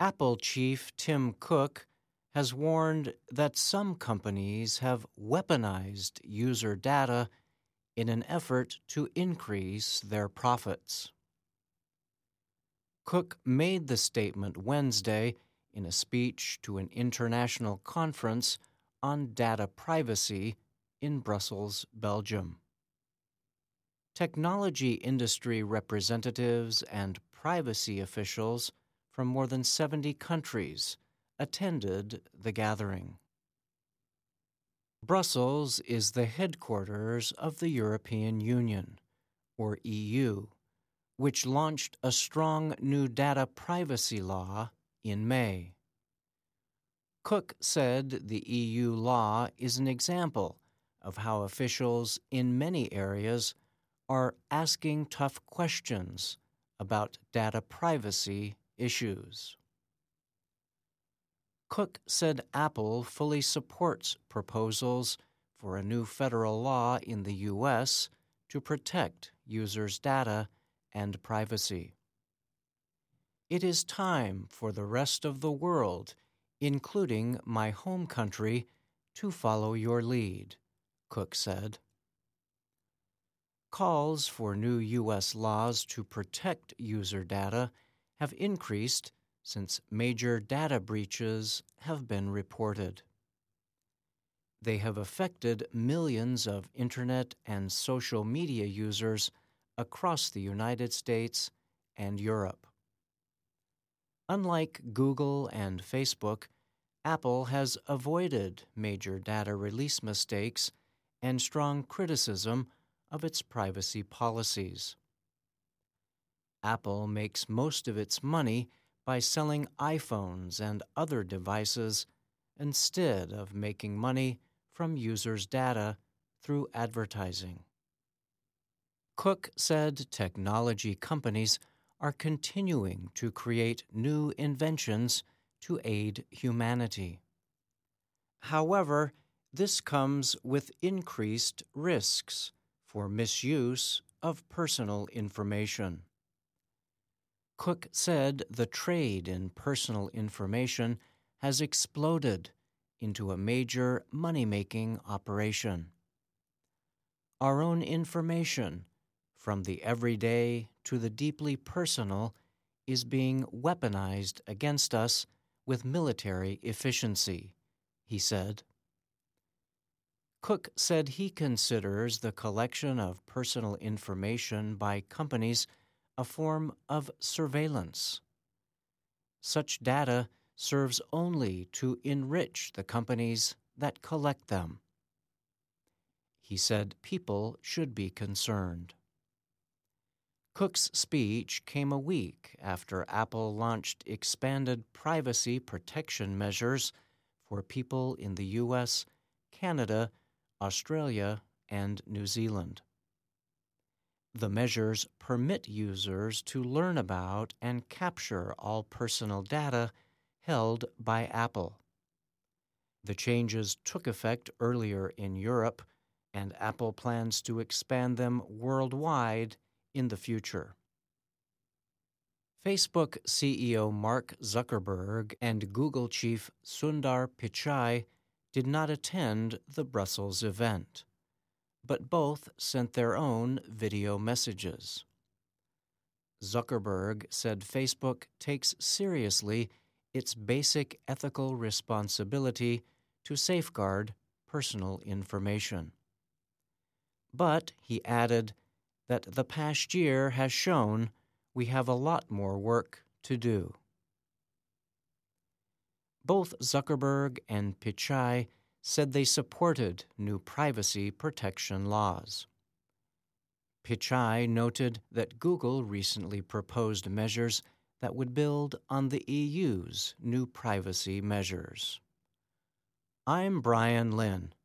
Apple chief Tim Cook has warned that some companies have weaponized user data in an effort to increase their profits. Cook made the statement Wednesday in a speech to an international conference on data privacy in Brussels, Belgium. Technology industry representatives and privacy officials from more than 70 countries attended the gathering. Brussels is the headquarters of the European Union, or EU, which launched a strong new data privacy law in May. Cook said the EU law is an example of how officials in many areas are asking tough questions about data privacy issues. Cook said Apple fully supports proposals for a new federal law in the U.S. to protect users' data and privacy. It is time for the rest of the world, including my home country, to follow your lead, Cook said. Calls for new U.S. laws to protect user data have increased since major data breaches have been reported. They have affected millions of Internet and social media users across the United States and Europe. Unlike Google and Facebook, Apple has avoided major data release mistakes and strong criticism of its privacy policies. Apple makes most of its money by selling iPhones and other devices instead of making money from users' data through advertising. Cook said technology companies are continuing to create new inventions to aid humanity. However, this comes with increased risks for misuse of personal information. Cook said the trade in personal information has exploded into a major money-making operation. Our own information, from the everyday to the deeply personal, is being weaponized against us with military efficiency, he said. Cook said he considers the collection of personal information by companies a form of surveillance. Such data serves only to enrich the companies that collect them. He said people should be concerned. Cook's speech came a week after Apple launched expanded privacy protection measures for people in the U.S., Canada, Australia, and New Zealand. The measures permit users to learn about and capture all personal data held by Apple. The changes took effect earlier in Europe, and Apple plans to expand them worldwide in the future. Facebook CEO Mark Zuckerberg and Google chief Sundar Pichai did not attend the Brussels event, but both sent their own video messages. Zuckerberg said Facebook takes seriously its basic ethical responsibility to safeguard personal information. But he added that the past year has shown we have a lot more work to do. Both Zuckerberg and Pichai said they supported new privacy protection laws. Pichai noted that Google recently proposed measures that would build on the EU's new privacy measures. I'm Brian Lynn.